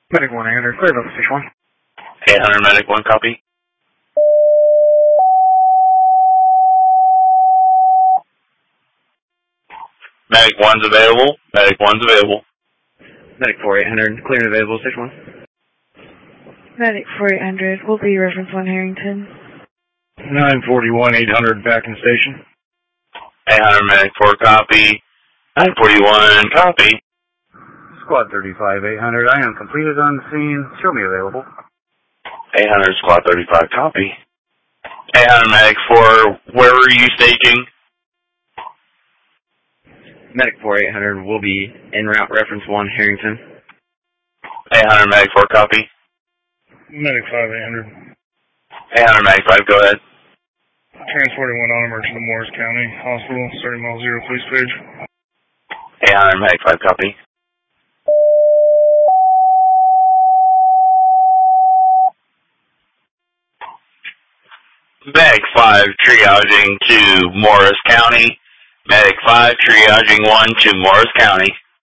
Medic 1-800, clear about station 1. 800 Medic 1, copy. Medic 1's available. Medic 1's available. Medic 4-800, clear and available, station 1. Medic 4800 will be reference 1 Harrington. 941, 800, back in station. 800 Medic 4, copy. 941, copy. Squad 35, 800, I am completed on the scene. Show me available. 800 Squad 35, copy. 800 Medic 4, where were you staking? Medic 4-800 will be en route, reference 1 Harrington. 800 Medic 4, copy. Medic 5-800. 800 Medic 5, go ahead. Transporting 1 Armor to the Morris County Hospital, starting mile 0, police page. 800 Medic 5, copy. Medic 5 triaging to Morris County. Medic 5 triaging 1 to Morris County.